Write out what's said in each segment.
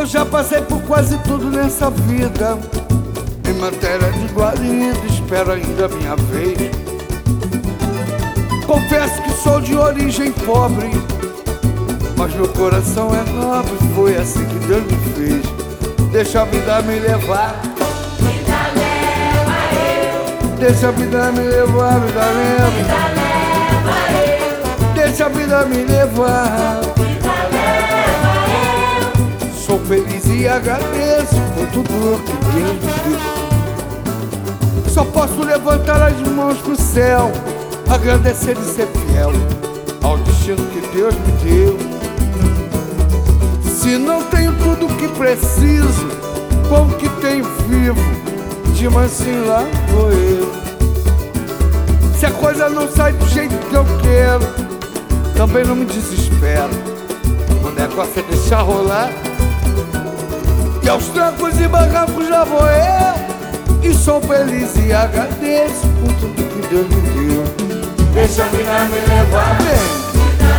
já passei por quase tudo nessa vida. Em matéria de guarida, espero ainda a minha vez. Confesso que sou de origem pobre, mas meu coração é nobre. Foi assim que Deus me fez. Deixa a vida me levar, Vida leva eu, deixa a vida me levar, vida leva, vida leva eu, deixa a vida me levar. vida leva eu. Sou feliz e agradeço por tudo que Deus me deu. Só posso levantar as mãos pro céu, agradecer e ser fiel ao destino que Deus me deu. Se não tenho tudo o que preciso, com o que tenho vivo, de mansinho lá vou eu. Se a coisa não sai do jeito que eu quero, também não me desespero. O negócio é deixar rolar, e aos trancos e barrancos já vou eu. E sou feliz e agradeço por tudo que Deus me deu. Deixa a vida me levar, vem.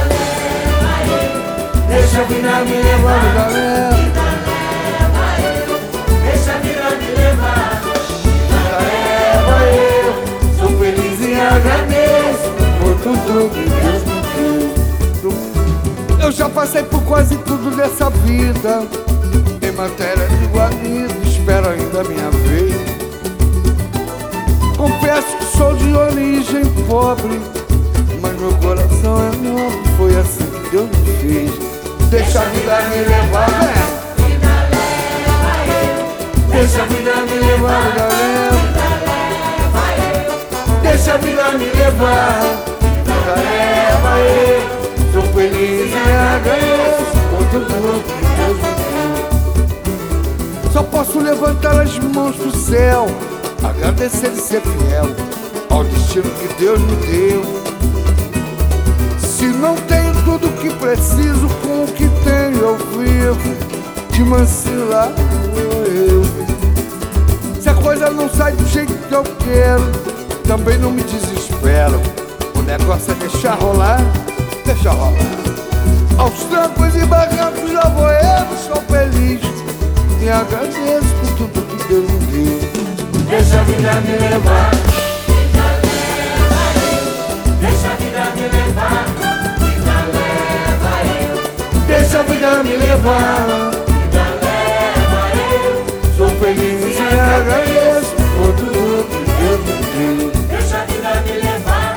Deixa a vida me levar, vida leva, Vida leva eu, deixa a vida me levar. vida leva eu. Sou feliz e agradeço por tudo que Deus me deu. Eu já passei por quase tudo dessa vida. Em matéria de guarida, espero ainda a minha vez. Confesso que sou de origem pobre, mas meu coração é nobre. Foi assim que Deus me fez. Deixa a vida me levar, vem. Vida leva eu, Deixa a vida me levar, vida leva, vida leva eu, deixa a vida me levar, vida leva eu. Sou feliz e agradeço por tudo que Deus me deu. Só posso levantar as mãos pro céu, agradecer e ser fiel ao destino que Deus me deu. Se não tenho tudo o que preciso, com o que tenho eu vivo, de mansinho lá vou eu. Se a coisa não sai do jeito que eu quero, também não me desespero. O negócio é deixar rolar, deixar rolar. Aos trancos e barrancos já vou eu. Sou feliz e agradeço por tudo que Deus me deu. Deixa a vida me levar, vida leva eu, deixa a vida me levar. Vida leva eu, deixa a vida me levar. vida leva eu, Sou feliz e agradeço por tudo que Deus me deu. deixa a vida me levar.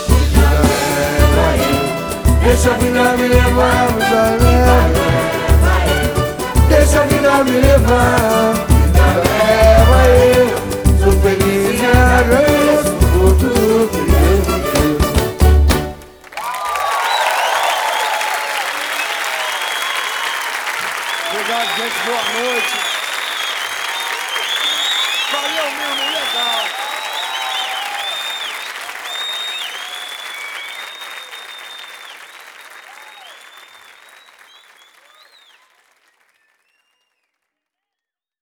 Deixa a vida me levar, vida leva, deixa a vida me levar, vida leva eu. Sou feliz e agradeço por tudo que Deus me deu. Obrigado, gente. Boa noite.